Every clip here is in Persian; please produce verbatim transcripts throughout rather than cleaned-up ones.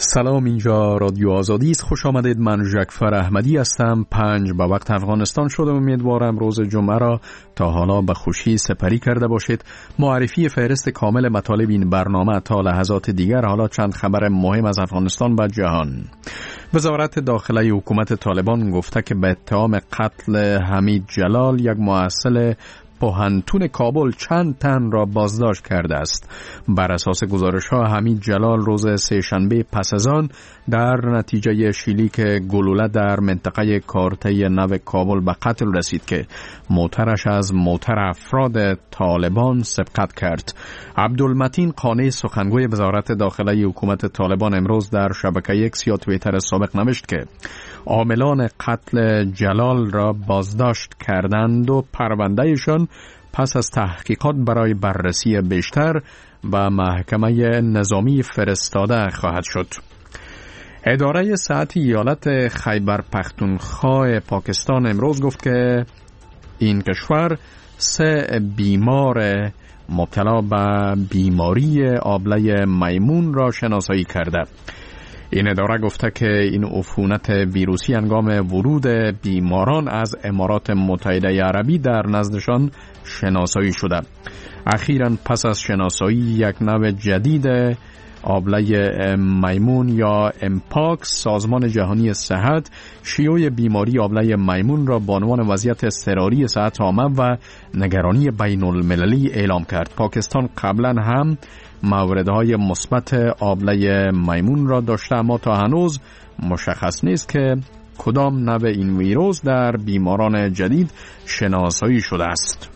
سلام، اینجا رادیو آزادی است. خوش آمدید. من جعفر احمدی هستم. پنج به وقت افغانستان شده. امیدوارم روز جمعه را تا حالا به خوشی سپری کرده باشید. معرفی فهرست کامل مطالب این برنامه تا لحظات دیگر. حالا چند خبر مهم از افغانستان و جهان. وزارت داخله حکومت طالبان گفته که به اتهام قتل حمید جلال یک محصل پوهنتون کابل چند تن را بازداشت کرده است. بر اساس گزارش ها حمید جلال روز سه‌شنبه پس از آن در نتیجه شلیک گلوله در منطقه کارته نو کابل به قتل رسید که موترش از موتر افراد طالبان سبقت کرد. عبدالمتین قانی سخنگوی وزارت داخله حکومت طالبان امروز در شبکه ایکس یا توییتر سابق نوشت که عاملان قتل جلال را بازداشت کردند و پروندهشان پس از تحقیقات برای بررسی بیشتر و محکمه نظامی فرستاده خواهد شد. اداره صحت ایالت خیبر پختونخوا پاکستان امروز گفت که این کشور سه بیمار مبتلا به بیماری آبله میمون را شناسایی کرده. این اداره گفته که این عفونت ویروسی هنگام ورود بیماران از امارات متحده عربی در نزدشان شناسایی شده. اخیراً پس از شناسایی یک نوع جدید آبله میمون یا امپاکس، سازمان جهانی صحت شیوع بیماری آبله میمون را به عنوان وضعیت اضطراری صحت عامه و نگرانی بین المللی اعلام کرد. پاکستان قبلا هم موردهای مثبت آبله میمون را داشته، اما تا هنوز مشخص نیست که کدام نوع این ویروس در بیماران جدید شناسایی شده است.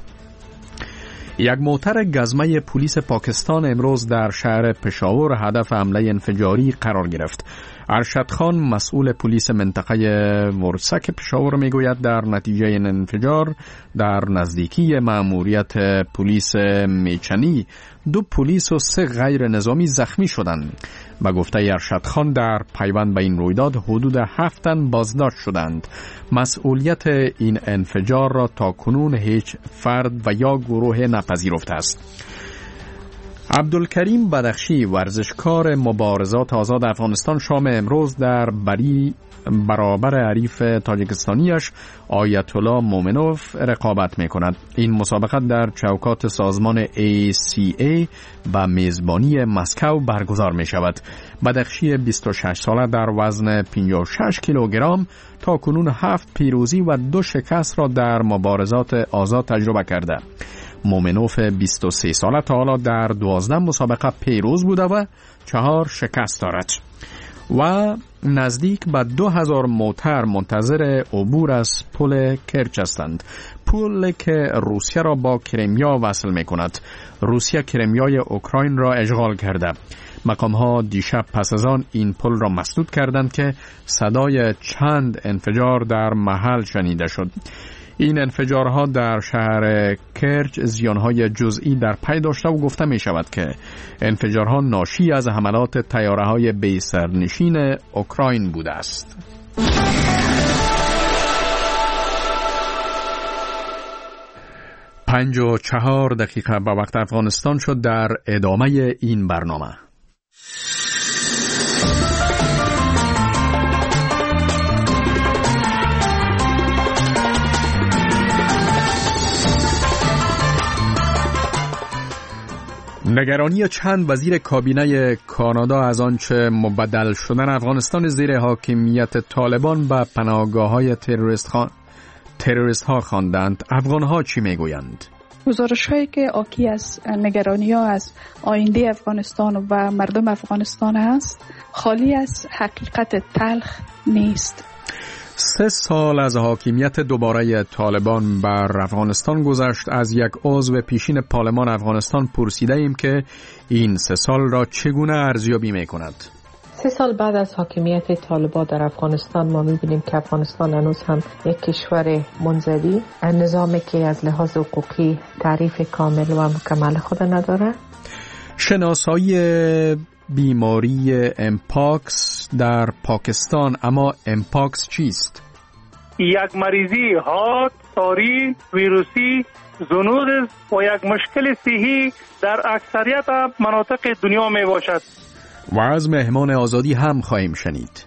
یک موتر گزمه پلیس پاکستان امروز در شهر پشاور هدف حمله انفجاری قرار گرفت. ارشد خان مسئول پلیس منطقه ورسک پشاور میگوید در نتیجه این انفجار در نزدیکی مأموریت پلیس میچنی دو پلیس و سه غیر نظامی زخمی شدند. به گفته ارشد خان در پیوند به این رویداد حدود هفت تن بازداشت شدند. مسئولیت این انفجار را تا کنون هیچ فرد و یا گروه نپذیرفته است. عبدالکریم بدخشی ورزشکار مبارزات آزاد افغانستان شام امروز در بری برابر حریف تاجیکستانیش آیت الله مومنوف رقابت می کند. این مسابقه در چوکات سازمان ای سی ای و میزبانی مسکو برگزار می شود. بدخشی بیست و شش ساله در وزن پنجاه و شش کیلوگرم تا کنون هفت پیروزی و دو شکست را در مبارزات آزاد تجربه کرده. مومنوف بیست و سه ساله تا حالا در دوازده مسابقه پیروز بوده و چهار شکست دارد و نزدیک به دو هزار موتر منتظر عبور از پل کرچ هستند. پل که روسیه را با کرمیا وصل می کند. روسیه کرمیای اوکراین را اشغال کرده. مقام ها دیشب پس از آن این پل را مسدود کردند که صدای چند انفجار در محل شنیده شد. این انفجارها در شهر کرچ زیانهای جزئی در پی داشته و گفته می شود که انفجارها ناشی از حملات طیاره‌های بی سرنشین اوکراین بوده است. پنج و چهار دقیقه به وقت افغانستان شد. در ادامه این برنامه نگرانی چند وزیر کابینه کانادا از آنچه مبدل شدن افغانستان زیر حاکمیت طالبان به پناهگاه‌های تروریست خان... تروریست ها خواندند. افغان ها چی میگویند؟ گزارش هایی که حاکی از نگرانی ها از آینده افغانستان و مردم افغانستان است خالی از حقیقت تلخ نیست. سه سال از حاکمیت دوباره طالبان بر افغانستان گذشت. از یک عضو پیشین پارلمان افغانستان پرسیده ایم که این سه سال را چگونه ارزیابی می کند؟ سه سال بعد از حاکمیت طالبان در افغانستان ما می‌بینیم که افغانستان هنوز هم یک کشور منزوی، نظامی که از لحاظ حقوقی تعریف کامل و مکمل خود نداره. شناسایی بیماری امپاکس در پاکستان. اما امپاکس چیست؟ یک مریضی حاد، ساری، ویروسی، زنود و یک مشکل صحی در اکثریت مناطق دنیا می باشد. و از مهمان آزادی هم خواهیم شنید.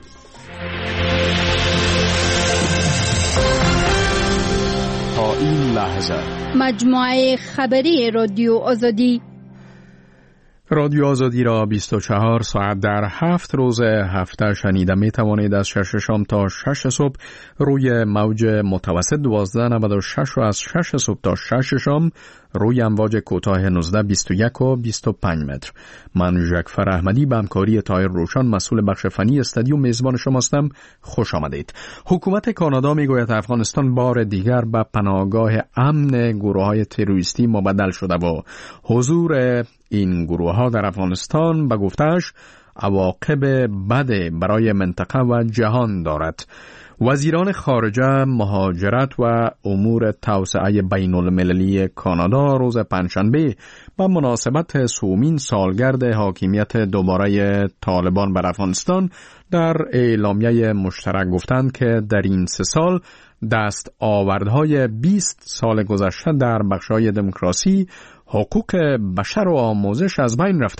تا این لحظه مجموعه خبری رادیو آزادی رادیو آزادی را بیست و چهار ساعت در هفت روز هفته شنیده می توانید از شش شام تا شش صبح روی موج متوسط دوازده نود و شش و از شش صبح تا شش شام روی امواج کوتاه نوزده بیست و یک و بیست و پنج متر. من ژکفر احمدی به همکاری طاهر روشن مسئول بخش فنی استودیو میزبان شماستم. خوش آمدید. حکومت کانادا میگوید افغانستان بار دیگر به پناهگاه امن گروه‌های تروریستی مبدل شده و حضور این گروه‌ها در افغانستان به گفته‌اش عواقب بد برای منطقه و جهان دارد. وزیران خارجه، مهاجرت و امور توسعه بین المللی کانادا روز پنجشنبه به مناسبت سومین سالگرد حاکمیت دوباره طالبان بر افغانستان در اعلامیه مشترک گفتند که در این سه سال دست آوردهای بیست سال گذشته در بخش‌های دموکراسی، حقوق بشر و آموزش از بین رفته.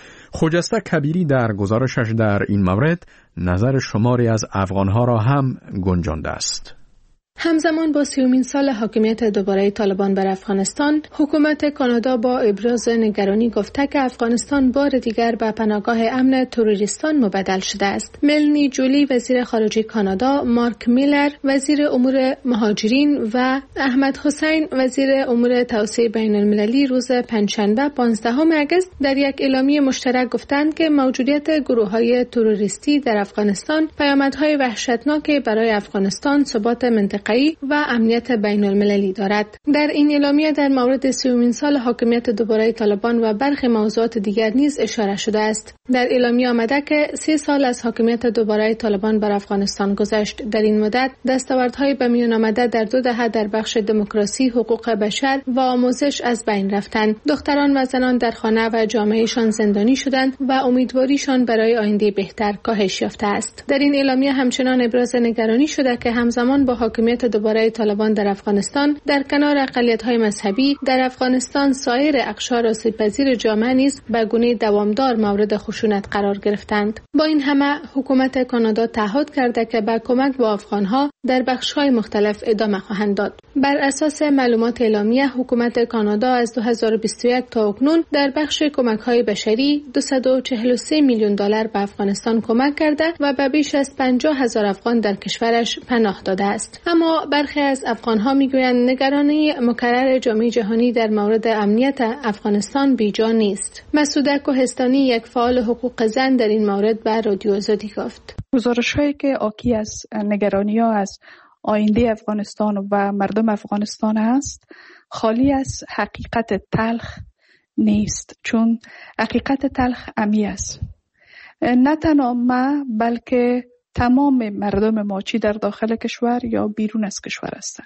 خجسته کبیری در گزارشش در این مورد نظر شماری از افغانها را هم گنجانده است. همزمان با سیومین سال حاکمیت دوباره طالبان بر افغانستان، حکومت کانادا با ابراز نگرانی گفته که افغانستان بار دیگر به پناهگاه امن تروریستان مبدل شده است. ملنی جولی وزیر خارجه کانادا، مارک میلر وزیر امور مهاجرین و احمد حسین وزیر امور توسعه بین المللی روز پنجشنبه پانزدهم اگست در یک اعلامیه مشترک گفتند که موجودیت گروه‌های تروریستی در افغانستان پیامدهای وحشتناک برای افغانستان، ثبات منطقه و امنیت بین المللی دارد. در این اعلامیه در مورد سیومین سال حاکمیت دوباره طالبان و برخی موضوعات دیگر نیز اشاره شده است. در اعلامیه آمده که سه سال از حاکمیت دوباره طالبان بر افغانستان گذشت. در این مدت دستاوردهای به میان آمده در دو دهه در بخش دموکراسی، حقوق بشر و آموزش از بین رفتند. دختران و زنان در خانه و جامعهشان زندانی شدند و امیدواریشان برای آینده بهتر کاهش یافته است. در این اعلامیه همچنان ابراز نگرانی شده که همزمان با حاکمیت دوباره طالبان در افغانستان در کنار اقلیت‌های مذهبی در افغانستان سایر اقشار آسیب‌پذیر جامعه نیز به گونه دوامدار مورد خشونت قرار گرفتند. با این همه حکومت کانادا تعهد کرده که به کمک به افغان‌ها در بخش‌های مختلف ادامه خواهند داد. بر اساس معلومات اعلامیه، حکومت کانادا از دو هزار و بیست و یک تا اکنون در بخش کمک‌های بشری دویست و چهل و سه میلیون دلار به افغانستان کمک کرده و به بیش از پنجاه هزار افغان در کشورش پناه داده است. اما برخی از افغان‌ها می‌گویند نگرانی مکرر جامعه جهانی در مورد امنیت افغانستان بیجا نیست. مسعوده کوهستانی، یک فعال حقوق زن، در این مورد به رادیو آزادی گفت: گزارش‌هایی که حاکی از نگرانی‌ها از آینده افغانستان و مردم افغانستان است خالی از حقیقت تلخ نیست، چون حقیقت تلخ عمی است. نه تنها ما بلکه تمام مردم ما، چی در داخل کشور یا بیرون از کشور هستند.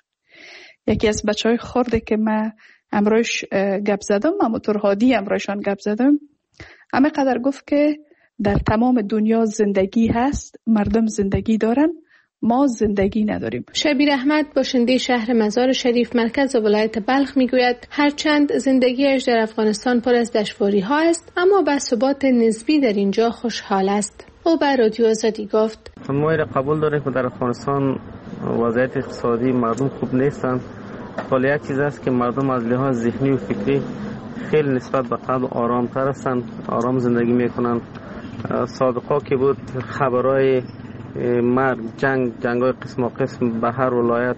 یکی از بچهای خرده که من امروز گپ زدم، همونطور هادی امروزشان گپ زدم، همه قدر گفت که در تمام دنیا زندگی هست، مردم زندگی دارن، ما زندگی نداریم. شبیر احمد، باشنده شهر مزار شریف مرکز ولایت بلخ، میگوید هرچند زندگیش در افغانستان پر از دشواری ها است، اما با ثبات نسبی در اینجا خوشحال است. او به رادیو آزادی گفت: ما را قبول داریم که در افغانستان وضعیت اقتصادی مردم خوب نیستند، ولی یک چیز است که مردم از لحاظ ذهنی و فکری خیلی نسبت به قبل آرام‌تر هستند، آرام زندگی میکنند. سابقا که بود خبرای مرگ، جنگ، جنگای قسم و قسم به هر ولایت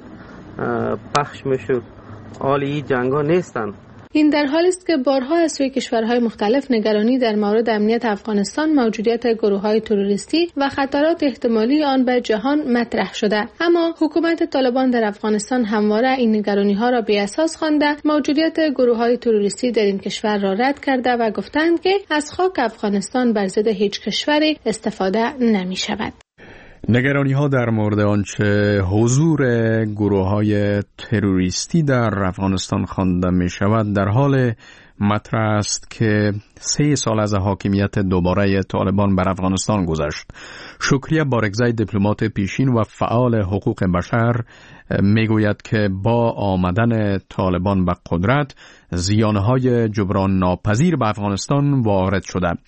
پخش میشد، حال این جنگا نیستند. این در حالی است که بارها از سوی کشورهای مختلف نگرانی در مورد امنیت افغانستان، موجودیت گروه‌های تروریستی و خطرات احتمالی آن به جهان مطرح شده، اما حکومت طالبان در افغانستان همواره این نگرانی‌ها را بی اساس خوانده، موجودیت گروه‌های تروریستی در این کشور را رد کرده و گفتند که از خاک افغانستان بر ضد هیچ کشوری استفاده نمی‌شود. نگرانی ها در مورد آنچه حضور گروه های تروریستی در افغانستان خوانده می شود در حال مطرح است که سه سال از حاکمیت دوباره طالبان بر افغانستان گذشت. شکریه بارگزای، دیپلمات پیشین و فعال حقوق بشر، میگوید که با آمدن طالبان به قدرت زیانهای جبران ناپذیر به افغانستان وارد شده.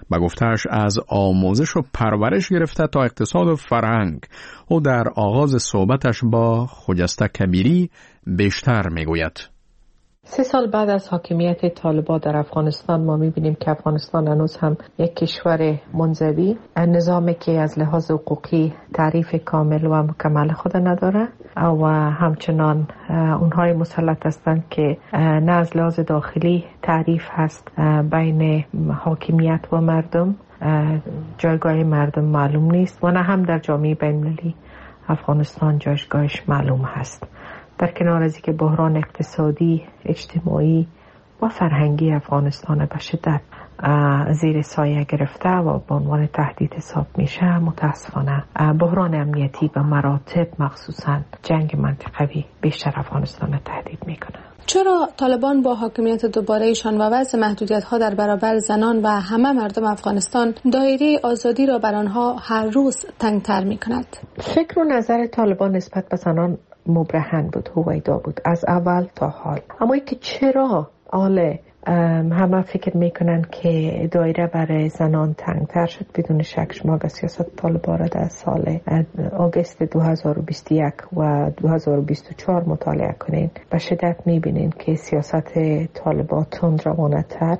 به گفته‌اش از آموزش و پرورش گرفته تا اقتصاد و فرهنگ. او در آغاز صحبتش با خجسته کبیری بیشتر میگوید. سه سال بعد از حاکمیت طالبان در افغانستان ما میبینیم که افغانستان هنوز هم یک کشور منزوی، نظامی که از لحاظ حقوقی تعریف کامل و مکمل خود نداره و همچنان اونهای مسلط هستند که نه از لحاظ داخلی تعریف هست بین حاکمیت و مردم، جایگاه مردم معلوم نیست و نه هم در جامعه بین‌المللی افغانستان جایگاهش معلوم هست. در کنار از اینکه بحران اقتصادی، اجتماعی و فرهنگی افغانستان به شدت زیر سایه گرفته و به عنوان تهدید حساب میشه، متاسفانه بحران امنیتی به مراتب مخصوصا جنگ منطقوی بیشتر افغانستان را تهدید میکنه. چرا طالبان با حاکمیت دوباره‌ایشان و وضع محدودیت‌ها در برابر زنان و همه مردم افغانستان دایره آزادی را بر آنها هر روز تنگ‌تر می‌کند؟ فکر و نظر طالبان نسبت به زنان مبرهن بود، هویدا بود از اول تا حال. اما اینکه چرا حالا همه فکر میکنن که دایره برای زنان تنگتر شد، بدون شک شما اگر سیاست طالبان را در سال آگوست دو هزار و بیست و یک و دو هزار و بیست و چهار مطالعه کنین به شدت میبینین که سیاست طالبان تندروانه‌تر،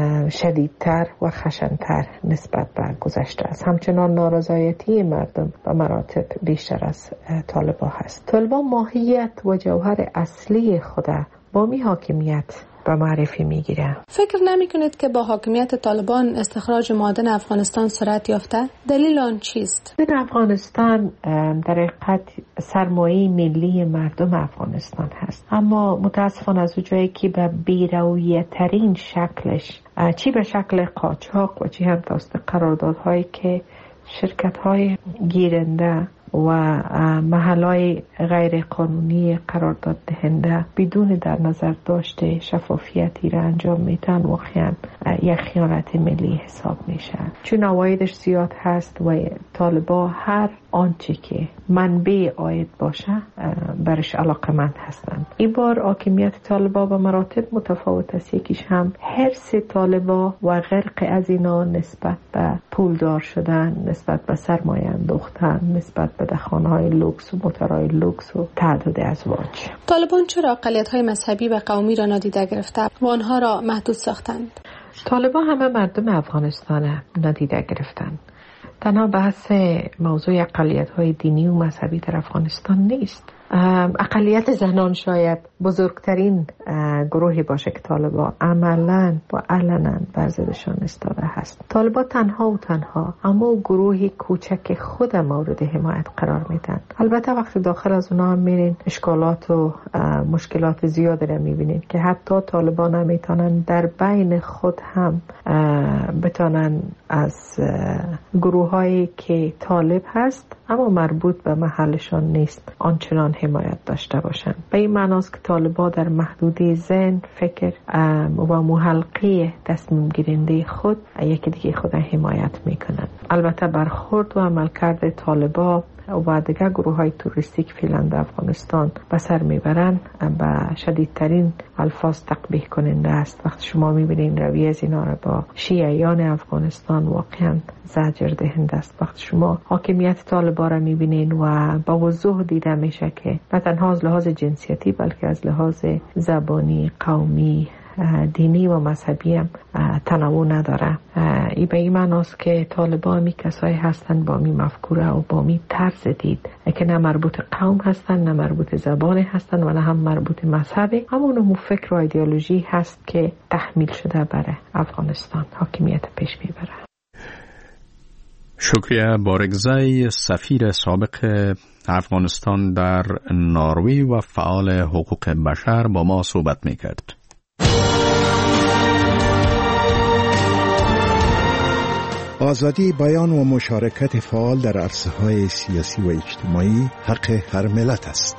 شدیدتر و خشن‌تر نسبت به گذشته است. همچنان نارضایتی مردم به مراتب بیشتر از طالبان هست. طالبان ماهیت و جوهر اصلی خود با می حاکمیت به معرفی میگیره. فکر نمی کنید که با حاکمیت طالبان استخراج معادن افغانستان سرعت یافته؟ دلیل آن چیست؟ در افغانستان در حقیقت سرمایه ملی مردم افغانستان هست، اما متاسفانه از جایی که به بی‌رویه ترین شکلش، چی به شکل قاچاق و چی هم توسط قراردادهایی که شرکت های گیرنده و محلهای غیر قانونی قرارداد دهنده بدون در نظر داشته شفافیتی را انجام میتن، واقعا یک خیانت ملی حساب میشه. چون عوایدش زیاد هست و طالبان هر آنچه که منبع عاید باشه برش علاقمند هستند. این بار حاکمیت طالبان به مراتب متفاوت است. یکیش هم حرص طالبان و غرق از اینا نسبت به پولدار شدن، نسبت به سرمایه انداختن، نسبت به دخانه‌های لوکس و موتورهای لوکس و تعداد ازواج. طالبان چرا اقلیت‌های مذهبی و قومی را نادیده گرفته و آنها را محدود ساختند؟ طالبان همه مردم افغانستان نادیده گرفتند. تنها بحث موضوع اقلیت‌های دینی و مذهبی در افغانستان نیست. اقلیت زنان شاید بزرگترین گروهی باشه که طالبان عملاً و علناً بر ضدشان ایستاده هست. طالبان تنها و تنها اما گروهی کوچک خود مورد حمایت قرار میدن. البته وقتی داخل از اونها هم میرین اشکالات و مشکلات زیادی را میبینید که حتی طالبان هم میتونن در بین خود هم بتونن از گروهایی که طالب هست اما مربوط به محلشان نیست آنچنان حمایت داشته باشند. به این معناست که طالبان در محدوده ذهن، فکر و محلقه تصمیم گیرنده خود یکی دیگه خود حمایت میکنند. البته برخورد و عملکرد طالبان و دیگر گروه های توریستیک فعلا در افغانستان به سر میبرن با شدیدترین الفاظ تقبیح کننده است. وقتی شما میبینین رویه از اینا را با شیعیان افغانستان واقعا زجر دهنده است. وقتی شما حاکمیت طالبان را میبینین و با وضوح دیده میشه که نه تنها از لحاظ جنسیتی بلکه از لحاظ زبانی، قومی، دینی و مذهبی هم تنوع نداره. ای به این معناست که طالبان می کسایی هستند با می مفکوره و با می طرز دید که نه مربوط قوم هستند، نه مربوط زبان هستند و نه هم مربوط مذهبی، اما اونمو فکر و ایدئولوژی هست که تحمیل شده برای افغانستان حاکمیت پیش میبره. شکریه بارگزای، سفیر سابق افغانستان در نروژ و فعال حقوق بشر با ما صحبت میکرد. آزادی بیان و مشارکت فعال در عرصه‌های سیاسی و اجتماعی حق هر ملت است.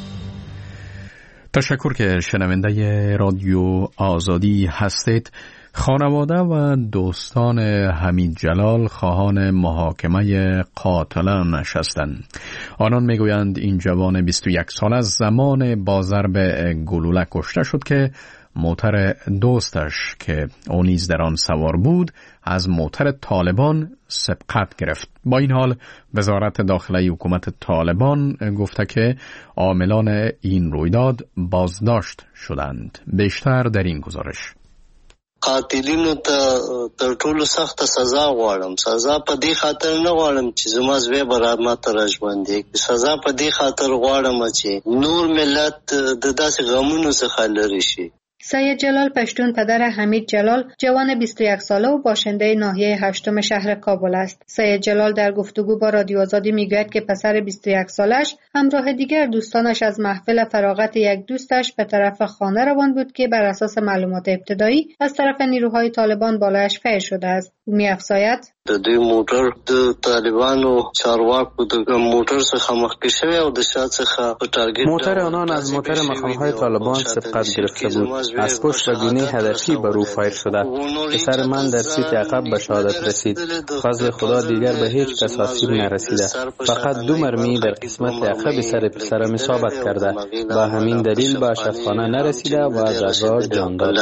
تشکر که شنونده رادیو آزادی هستید. خانواده و دوستان حمید جلال خواهان محاکمه قاتلانش هستند. آنان میگویند این جوان بیست و یک ساله از زمان با ضرب گلوله کشته شد که موتر دوستش که او نیز در آن سوار بود از موتر طالبان سبقت گرفت. با این حال وزارت داخلی حکومت طالبان گفته که عاملان این رویداد بازداشت شدند. بیشتر در این گزارش. قاتلینو ته تر ټولو سخت سزا غواړم. سزا په دې خاطر نه غواړم چې زما زوی برابر ماته راژوندي. سزا په دې خاطر غواړم چې نور ملت د داسې غمونو څخه لرې شي. سید جلال پشتون پدر حمید جلال جوان بیست و یک ساله و باشنده ناحیه هشتم شهر کابل است. سید جلال در گفتگو با رادیو آزادی میگوید که پسر بیست و یک سالش همراه دیگر دوستانش از محفل فراغت یک دوستش به طرف خانه روان بود که بر اساس معلومات ابتدایی از طرف نیروهای طالبان بالایش فیر شده است. او می‌افزاید د دوی موټر د طالبانو چارواکو د موټر څخه مخکې شوی او د شا څخه په ټارګټ موټر آنان از موټر مقام‌های طالبان سبقت گرفته بود. از پشت و بینی هدفی بر او فایر شده. پسر من در سیت عقب به شهادت رسید. فضل خدا دیگر به هیچ کس آسیب نرسیده. فقط دو مرمی در قسمت عقب سر پسرم اصابت کرده. با همین دلیل به شفاخانه نرسیده و از راه جان داد.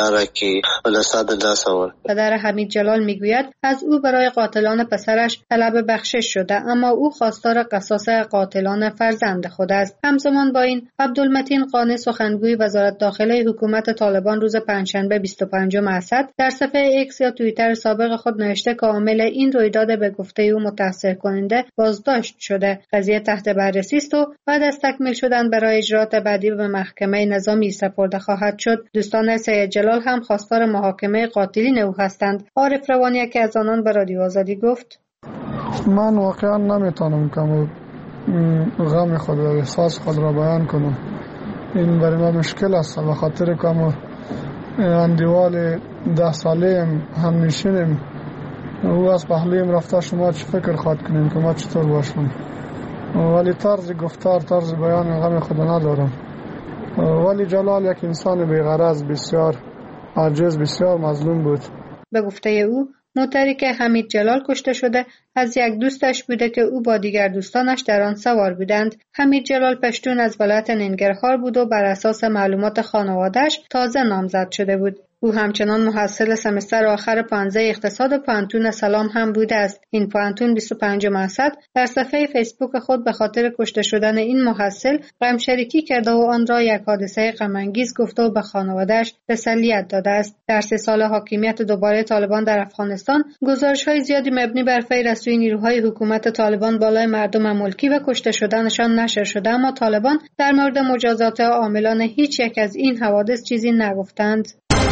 پدر حمید جلال میگوید از او برای قاتلان پسرش طلب بخشش شده، اما او خواستار قصاص قاتلان فرزند خود است. همزمان با این عبدالمتین قانی سخنگوی وزارت داخلی حکومت طالبان روز پنجشنبه بیست و پنجم اسد در صفحه ایکس یا توییتر سابق خود نوشته که عامل این رویداد به گفته او متأثر کننده بازداشت شده. قضیه تحت بررسی است و بعد از تکمیل شدن برای اجراات بعدی به محکمه نظامی سپرده خواهد شد. دوستان سید جلال هم خواستار محاکمه قاتلین او هستند. عارف روانی که از آنان به رادیو آزادی گفت: من واقعا نمیتونم که غم خود و احساس خود را بیان کنم. این برای ما مشکل است به خاطر که ما اندیوال ده ساله هم نشینیم. او از پهلویم رفته شما چه فکر خواهد کنیم که ما چطور باشم، ولی طرز گفتار طرز بیان غم خود ندارم. ولی جلال یک انسان بی‌غرض بسیار عاجز بسیار مظلوم بود. به گفته او موتری که حمید جلال کشته شده از یک دوستش بوده که او با دیگر دوستانش در آن سوار بودند. حمید جلال پشتون از ولایت ننگرهار بود و بر اساس معلومات خانواده‌اش تازه نامزد شده بود. او همچنان محصل سمستر آخر پانزده اقتصاد پانتون سلام هم بوده است. این پانتون بیست و پنجم اسد در صفحه فیسبوک خود به خاطر کشته شدن این محصل غم شریکی کرده و آن را یک حادثه غم انگیز گفته و به خانواده‌اش تسلیت داده است. در سه سال حاکمیت دوباره طالبان در افغانستان گزارش‌های زیادی مبنی بر فیر از سوی نیروهای حکومت طالبان بالای مردم ملکی و کشته شدنشان نشر شده، اما طالبان در مورد مجازات عاملان هیچ یک از این حوادث چیزی نگفتند.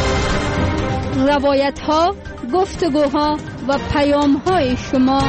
روایت ها، گفتگوها و پیام های شما.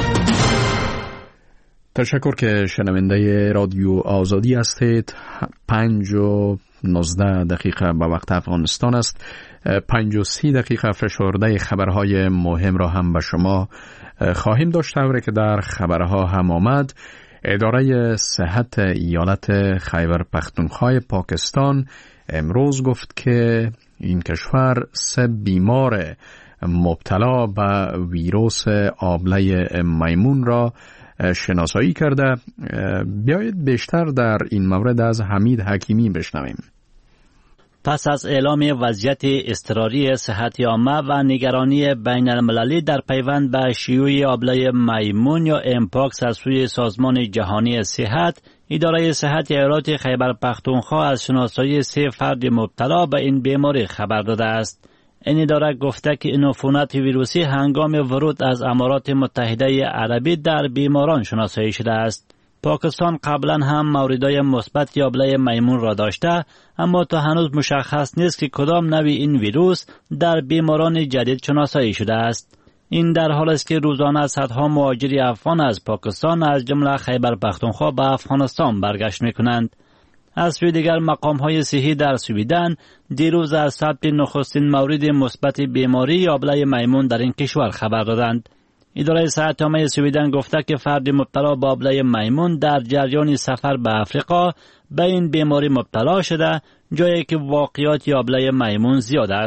تشکر که شنونده رادیو آزادی هستید. پنج و نوزده دقیقه به وقت افغانستان است. پنج و سی دقیقه فشرده خبرهای مهم را هم به شما خواهیم داشت. طوری که در خبرها هم آمد، اداره صحت ایالت خیبر پختونخوا پاکستان امروز گفت که این کشور سه بیمار مبتلا به ویروس آبله میمون را شناسایی کرده. بیایید بیشتر در این مورد از حمید حکیمی بشنویم. پس از اعلام وضعیت اضطراری صحت عامه و نگرانی بین المللی در پیوند به شیوع آبله میمون یا امپاکس از سوی سازمان جهانی صحت، اداره صحت ایالت خیبر پختونخوا از شناسایی سه فرد مبتلا به این بیماری خبر داده است. این اداره گفته که این عفونت ویروسی هنگام ورود از امارات متحده عربی در بیماران شناسایی شده است. پاکستان قبلا هم موردهای مثبت آبله میمون را داشته، اما تا هنوز مشخص نیست که کدام نوع این ویروس در بیماران جدید شناسایی شده است. این در حال است که روزانه صدها مهاجر افغان از پاکستان از جمله خیبر پختونخوا به افغانستان برگشت می‌کنند. از سوی دیگر مقام‌های صحی در سویدن دیروز از ثبت نخستین مورد مثبت بیماری آبله میمون در این کشور خبر دادند. اداره صحت عامه سویدن گفته که فرد مبتلا به آبله میمون در جریان سفر به افریقا به این بیماری مبتلا شده، جایی که واقعیت آبله میمون زیاد است.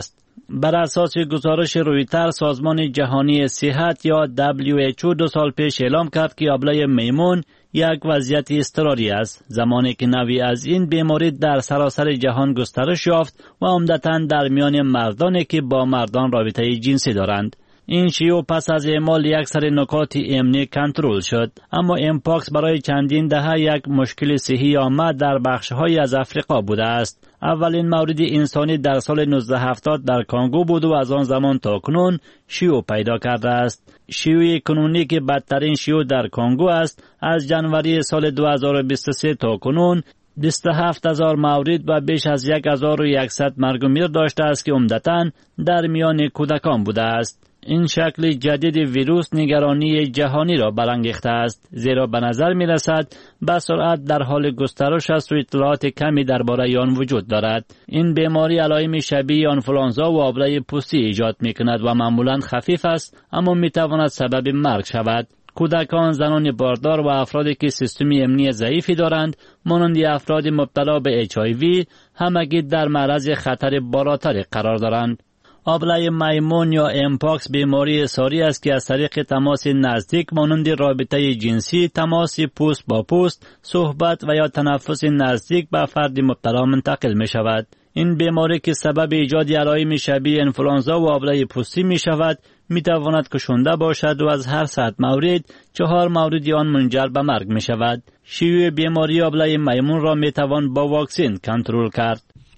بر اساس گزارش رویتر، سازمان جهانی صحت یا دبلیو اچ او دو سال پیش اعلام کرد که آبله میمون یک وضعیت اضطراری است، زمانی که نوعی از این بیماری در سراسر جهان گسترش یافت و عمدتاً در میان مردانی که با مردان رابطه جنسی دارند. این شیوع پس از اعمال یک سری نکات امنی کنترل شد، اما امپاکس برای چندین دهه یک مشکل صحی عامه در بخش‌های از افریقا بوده است. اولین مورد انسانی در سال نوزده هفتاد در کانگو بود و از آن زمان تا کنون شیوع پیدا کرده است. شیوع کنونی که بدترین شیوع در کانگو است، از جنوری سال دو هزار و بیست و سه تا کنون بیست و هفت هزار مورد و بیش از هزار و صد مرگ و میر داشته است که عمدتاً در میان کودکان بوده است. این شکل جدید ویروس نگرانی جهانی را برانگیخته است، زیرا به نظر می رسد به سرعت در حال گسترش است و اطلاعات کمی درباره آن وجود دارد. این بیماری علائم شبیه آنفولانزا و آبله پوستی ایجاد می کند و معمولاً خفیف است، اما می تواند سبب مرگ شود. کودکان، زنان باردار و افرادی که سیستم امنی ضعیفی دارند، مانند افراد مبتلا به اچ آی وی، همگی در معرض خطر بالاتری قرار دارند. آبله میمون یا امپاکس بیماری ساری است که از طریق تماس نزدیک مانند رابطه جنسی، تماس پوست با پوست، صحبت و یا تنفس نزدیک به فرد مبتلا منتقل می شود. این بیماری که سبب ایجاد علائم شبیه انفلانزا و آبله پوستی می شود، می تواند کشنده باشد و از هر صد مورد چهار مورد آن منجر به مرگ می شود. شیوع بیماری آبله میمون را می توان با واکسن کنترل کرد.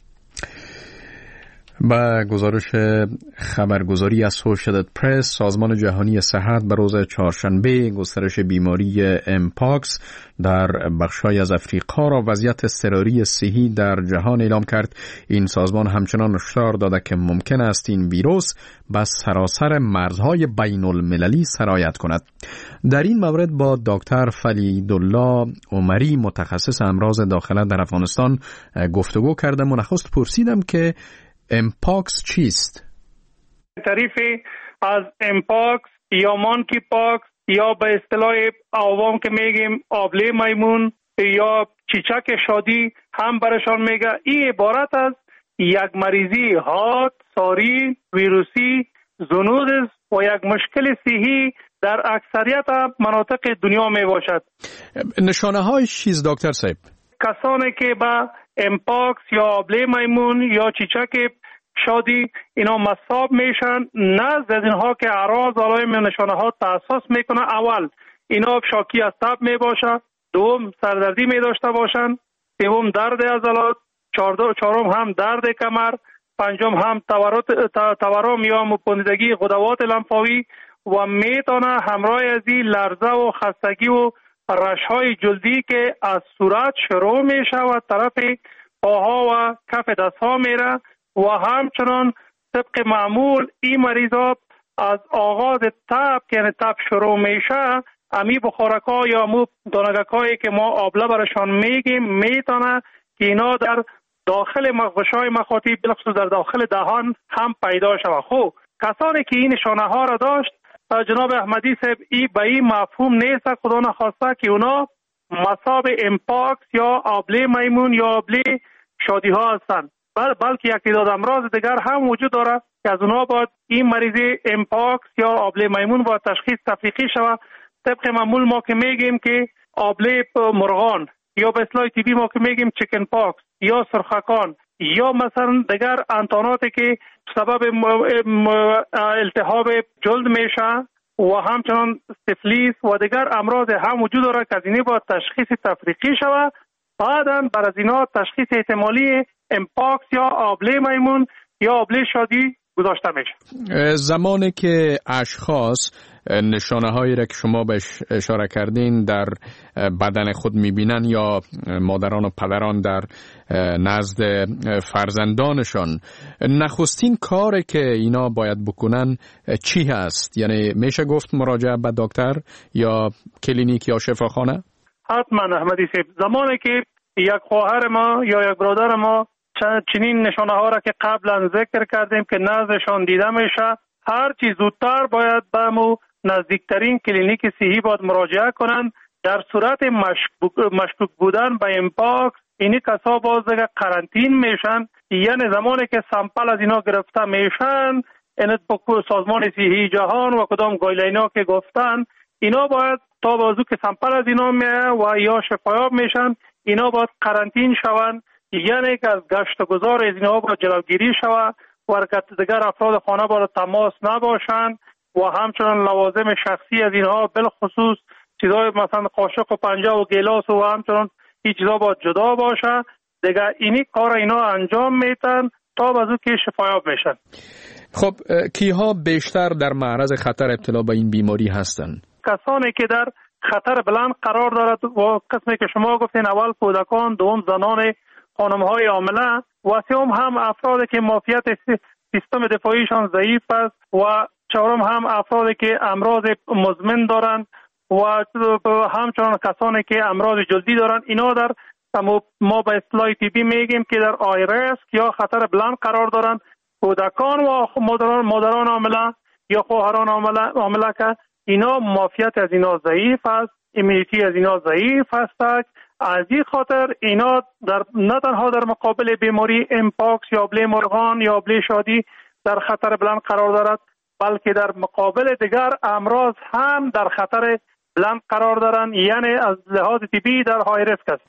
با گزارش خبرگزاری اسوشییتد پرس، سازمان جهانی صحت به روز چهارشنبه گسترش بیماری امپاکس در بخش‌های از افریقا را وضعیت اضطراری صحی در جهان اعلام کرد. این سازمان همچنان هشدار داده که ممکن است این ویروس به سراسر مرزهای بین المللی سرایت کند. در این مورد با دکتر فلیدالله عمری، متخصص امراض داخله در افغانستان، گفتگو کردم و نخست پرسیدم که امپاکس چیست؟ تعریف از امپاکس یا مانکی پاکس یا به اصطلاح عوام که میگیم آبله میمون یا چیچک شادی هم برشان میگه، این عبارت از یک مریضی حاد، ساری، ویروسی، زنود و یک مشکل صحی در اکثریت مناطق دنیا می باشد. نشانه های چیز دکتر صاحب؟ کسانی که با امپاکس یا آبله میمون یا چیچک شادی اینا مصاب میشن، نزد از اینها که اعراض علائم نشانه ها تاسیس میکنه، اول اینا شاکی از تب می باشه، دوم سردردی می داشته باشن، سوم درد عضلات، چهارم هم درد کمر، پنجم هم تورم یا مپوندگی غدوات لنفاوی و میتونه همراه از این لرزه و خستگی و رشهای جلدی که از صورت شروع میشه و طرف پاها و کف دستها میره و همچنان طبق معمول این مریضات از آغاز تب که یعنی تب شروع میشه، امی بخارکا یا مو دانگکایی که ما آبله برشان میگیم میتونه که اینا در داخل مغزهای مخاطی بلخصوص در داخل دهان هم پیدا شود. خب کسانی که این نشانه ها را داشت، جناب احمدی صاحب، ای به این مفهوم نیست خدا نخواسته که اونا مصاب امپاکس یا آبله میمون یا آبله شادی ها هستند، بلکه یک تعداد امراض دیگر هم وجود داره که از اونا باید این مریضی امپاکس یا آبله میمون با تشخیص تفریقی شود. طبق معمول ما که میگیم که آبله مرغان یا به اصطلاح تیبی ما که میگیم چیکن پاکس یا سرخکان یا مثلا دیگر انتاناتی که سبب التهاب جلد میشه و همچنان سفلیس و دیگر امراض هم وجود داره که از اینی با تشخیص تفریقی شود. بعدا بر از اینا تشخیص احتمالی امپاکس یا آبله میمون یا آبله شادی گذاشته میشه. زمانی که اشخاص نشانه هایی را که شما بهش اشاره کردین در بدن خود میبینن یا مادران و پدران در نزد فرزندانشان، نخستین کاری که اینا باید بکنن چی هست؟ یعنی میشه گفت مراجعه به دکتر یا کلینیک یا شفاخانه؟ حتما احمدی صاحب، زمانی که یک خواهر ما یا یک برادر ما چنین نشانه ها را که قبلا ذکر کردیم که نزدشان دیده میشه، هر چی زودتر باید به مو نزدیکترین کلینیک صحی باید مراجعه کنند. در صورت مشکوک, مشکوک بودن به امپاکس، اینی کسا باز دیگه قرنطین میشن یعنی زمانی که سامپل از اینا گرفته میشن، این سازمان صحی جهان و کدام گایدلاین که گفتن، اینا باید تا بازو که سامپل از اینا میه و یا شفایاب میشن، اینا باید قرنطین شون، یعنی که از گشت و گذار از اینا باید جلوگیری شوه و حرکت دیگر افراد خانه باید تماس نباشن و همچنان لوازم شخصی از اینها بالخصوص چیزای مثلا قاشق و پنجه و گلاس و همچنان هیچ چیزا باید جدا باشه. دیگه اینی کار اینا انجام میتن تا بازو که شفایاب میشن. خب کیها بیشتر در معرض خطر ابتلا به این بیماری هستن؟ کسانی که در خطر بلند قرار دارد و قسمی که شما گفتین، اول کودکان، دوم زنان، خانم‌های حامله و سوم هم افرادی که معافیت سیستم دفاعیشان ضعیف است و چهارم هم افرادی که امراض مزمن دارند و همچنان کسانی که امراض جلدی دارند. اینا در ما به اصطلاح طبی میگیم که در آی ریسک یا خطر بلند قرار دارند. کودکان و مادران مادران حامله یا خواهران حامله که اینا معافیت از اینا ضعیف است، ایمنیتی از اینا ضعیف است. از این خاطر اینا در نه تنها در مقابل بیماری امپاکس یا آبله مرغان یا آبله شادی در خطر بلند قرار دارد، بلکه در مقابل دیگر امراض هم در خطر بلند قرار دارند، یعنی از لحاظ طبی در های ریسک است.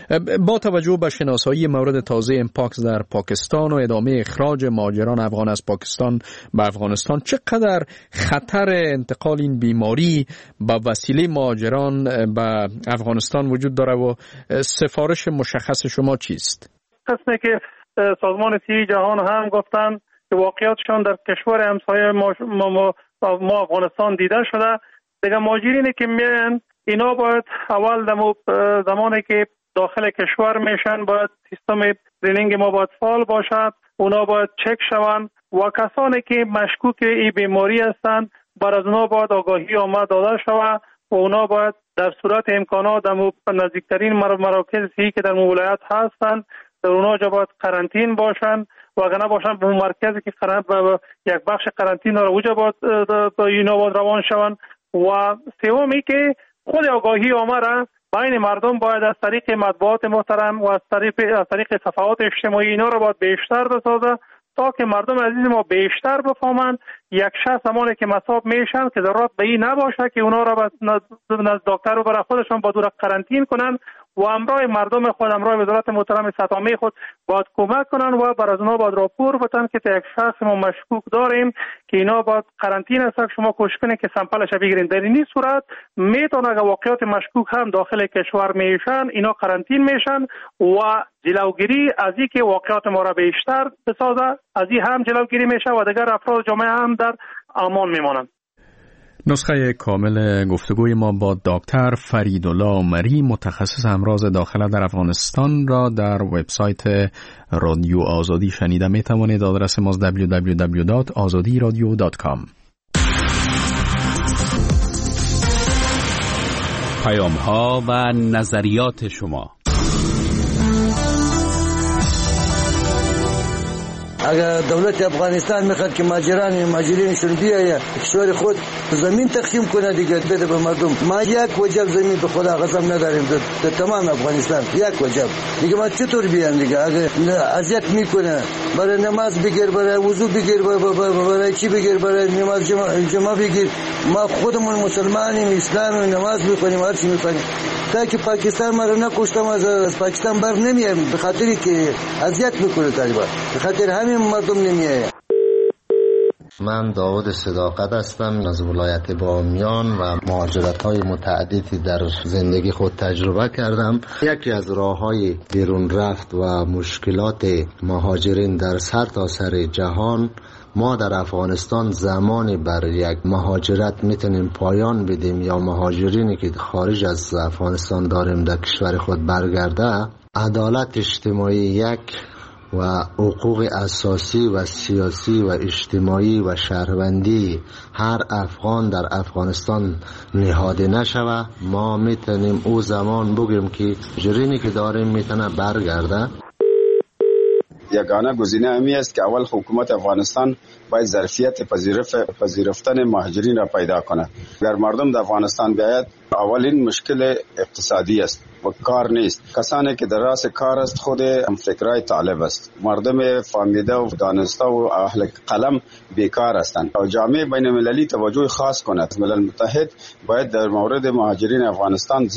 با توجه به شناسایی مورد تازه امپاکس در پاکستان و ادامه اخراج مهاجران افغان از پاکستان به افغانستان، چقدر خطر انتقال این بیماری به وسیله مهاجران به افغانستان وجود داره و سفارش مشخص شما چیست؟ قسمی که سازمان صحی جهان هم گفتن که واقعیتشان در کشور همسایه ما, ما, ما افغانستان دیده شده. دیگه مهاجرینی که میان اینا باید اول دمو زمانی که داخل کشور میشن باید سیستم اسکرینینگ ما باید فعال باشد، اونا باید چک شوند و کسانی که مشکوک این بیماری هستند بر از اونا باید آگاهی آمد داده شود و اونا باید در صورت امکانات دمو نزدیکترین مراکز صحی که در ولایت هستند در اونا جا باید قرنطین باشن و اگر نباشن به مرکزی که یک بخش قرنطین داره اوجا باید اینا باید روان شوند. و سومی که خود آگاهی آمده بین مردم باید از طریق مطبوعات محترم و از طریق از طریق صفحات اجتماعی اینا رو باید بیشتر بسازه تا که مردم عزیز ما بیشتر بفهمند یک شخص زمانی که مصاب میشن که ضرورت به این نباشه که اونا رو نزد دکتر رو برای خودشون با دور قرنطین کنن و همراه مردم خود همراه وزارت محترم سطحی خود باید کمک کنن و بر از اونا باید راپور بدن که تا یک شخص ما مشکوک داریم که اینا باید قرنطین است، شما کوشش کنید که سامپلش بگیرین. در این صورت میتونه اگه واقعیت مشکوک هم داخل کشور میشن اینا قرنطین میشن و جلوگیری از این که واقعیت ما را بیشتر بسازه از این هم جلوگیری میشه و دیگر افراد جامعه هم در امان میمانند. نسخه کامل گفتگوی ما با دکتر فریدالله مری متخصص امراض داخله در افغانستان را در وبسایت رادیو آزادی شنیده می توانید. آدرس ما دبلیو دبلیو دبلیو دات آزادی رادیو دات کام. پیام ها و نظریات شما. اگر دولت افغانستان میخواد که ماجران ماجرینشون بیاید کشور خود زمین تقسیم کنه دیگه بده به مردم. ما یک وجب زمین به خدا قسم نداریم در تمام افغانستان یک وجب دیگه. ما چطور بیان دیگه؟ اگر اذیت میکنه برای نماز بگیر، برای وضو بگیر، برای چی بگیر، برای نماز جمعه, جمعه بگیر. ما خودمون مسلمانیم، اسلام نماز میخونیم، هر چی میخونیم. تا که پاکستان ما رو نکشتم از پاکستان بر نمیایم به خاطری که اذیت میکنه طالبان، به خاطر همین مردم نمیایم. من داود صداقت هستم از ولایت بامیان و مهاجرت‌های متعددی در زندگی خود تجربه کردم. یکی از راه‌های بیرون رفت و مشکلات مهاجرین در سرتاسر جهان، ما در افغانستان زمانی بر یک مهاجرت میتونیم پایان بدیم یا مهاجرینی که خارج از افغانستان داریم در کشور خود برگرده، عدالت اجتماعی یک و حقوق اساسی و سیاسی و اجتماعی و شهروندی هر افغان در افغانستان نهاده نشوه، ما میتونیم او زمان بگیم که مهاجرینی که داریم میتونه برگرده. یگانه گزینه همی است که اول حکومت افغانستان باید ظرفیت پذیرفتن مهاجرین را پیدا کنه. اگر مردم در افغانستان بیاید اولین مشکل اقتصادی است و کار نیست. کسانی که در راس کار است خود فکرای طالب است. مردم فهمیده و دانسته و اهل قلم بیکار هستند و جامعه بین المللی توجه خاص کند. ملل متحد باید در مورد مهاجرین افغانستان